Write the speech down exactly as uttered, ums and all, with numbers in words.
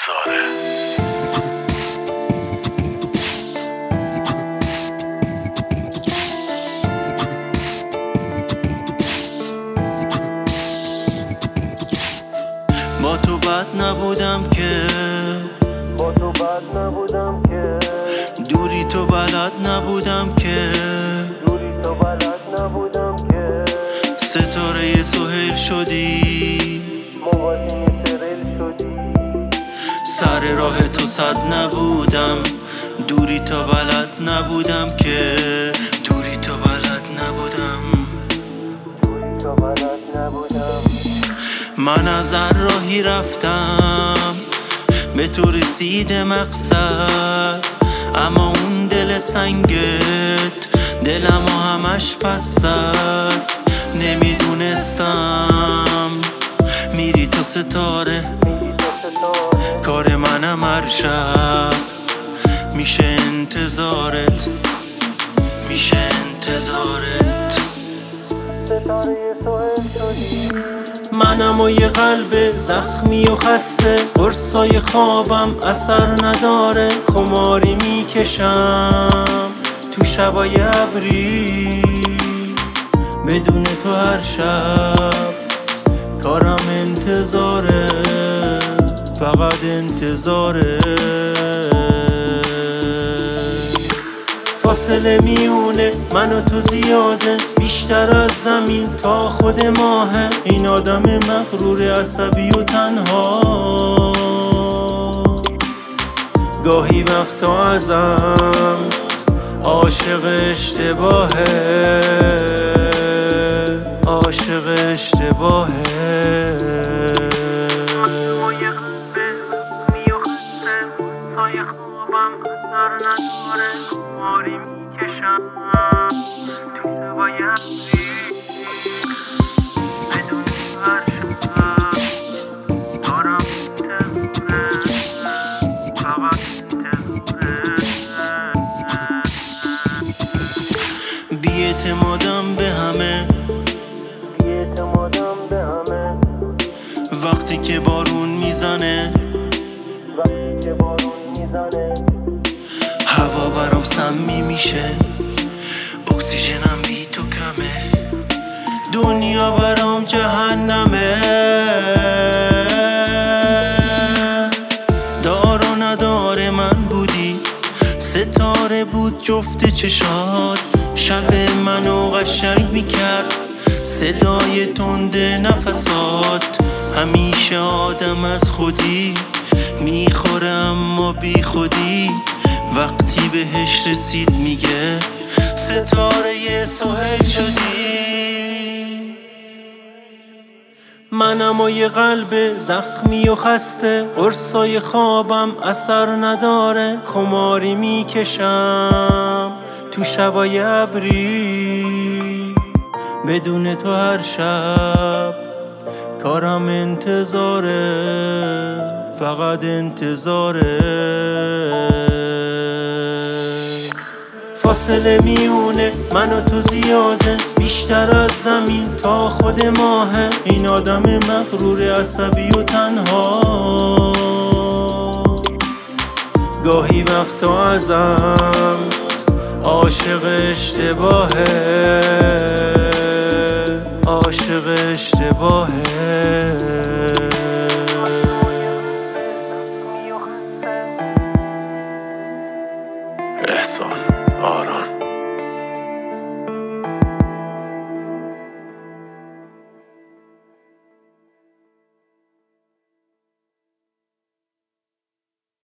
احسانه. با تو بد نبودم که با تو بد نبودم که دوری تو بلد نبودم که دوری تو بلد نبودم که ستاره سهیل شدی موازی ترل شدی سر راه تو صد نبودم دوری تو بلد نبودم که دوری تو بلد نبودم دوری تو بلد نبودم. من از هر راهی رفتم به تو رسید مقصد، اما اون دل سنگت دلمو همش پس زد. نمیدونستم میری تو ستاره، کار منم هر شب میشه انتظارت، میشه انتظارت. ستاره سهیل شدی منم و یه قلب زخمی و خسته، قرصای خوابم اثر نداره. خماری میکشم تو شبای ابری، بدون تو هر شب کارم انتظاره، فقط انتظاره. فاصله میونه من و تو زیاده، بیشتر از زمین تا خود ماهه. این آدم مغرور عصبی و تنها گاهی وقتا ازم عاشق اشتباهه، عاشق اشتباهه. خماری میکشم تو شبای ابری، بدون هر شب دارم انتظاره، فقط انتظاره. بی‌اعتمادم به همه، بی‌اعتمادم به همه. وقتی که بارون میزنه، وقتی که بارون میزنه هوا برام سمی میشه، اکسیژنم بی تو کمه، دنیا برام جهنمه. دار و ندار من بودی، ستاره بود جفت چشات، شب منو قشنگ میکرد صدای تند نفسات. همیشه آدم از خودی میخوره اما بی خودی، وقتی بهش رسید میگه ستاره سهیل شدی. منم و یه قلب زخمی و خسته، قرصای خوابم اثر نداره. خماری میکشم تو شبای ابری، بدون تو هر شب کارم انتظاره، فقط انتظاره. فاصله میونه من و تو زیاده، بیشتر از زمین تا خود ماهه. این آدم مغرور عصبی و تنها گاهی وقتا ازم عاشق اشتباهه، عاشق اشتباهه. احسان آران.